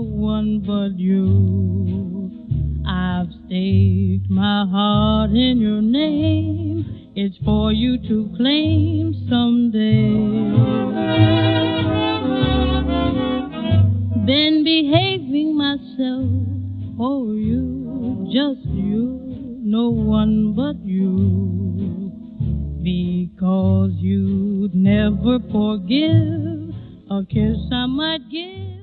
one but you. I've staked my heart in your name. It's for you to claim someday. Been behaving myself for you, just you, no one but you. Because you'd never forgive a kiss I might give.